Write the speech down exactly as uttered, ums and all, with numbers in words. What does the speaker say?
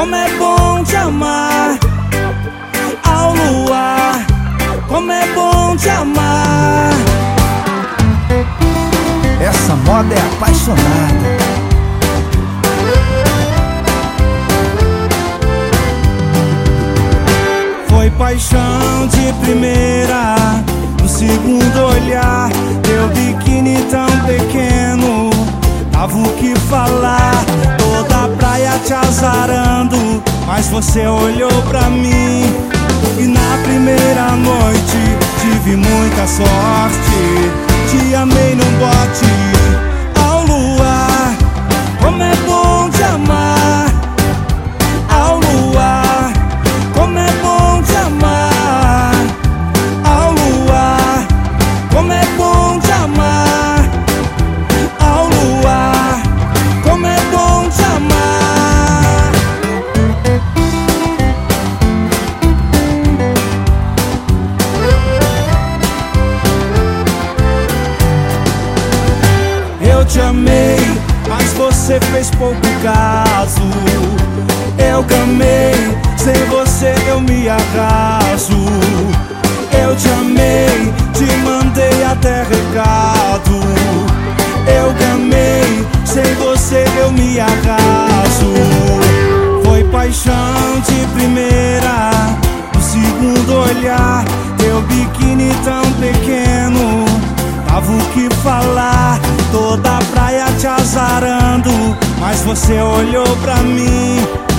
como é bom te amar. Ao luar, como é bom te amar. Essa moda é apaixonada. Foi paixão de primeira, no segundo olhar. Teu biquíni tão pequeno, dava o que falar. Toda a praia te azarando, mas você olhou pra mim. E na primeira noite tive muita sorte, te amei num bote. Ao luar, como é bom te amar. Ao luar, como é bom te amar. Ao luar, como é bom te amar. Ao luar, como é bom te amar. Eu te amei, mas você fez pouco caso. Eu gamei, sem você eu me arraso. Eu te amei, te mandei até recado. Eu gamei, sem você eu me arraso. Foi paixão de primeira, no segundo olhar. Teu biquíni tão pequeno, dava o que falar. Toda a praia te azarando, mas você olhou pra mim.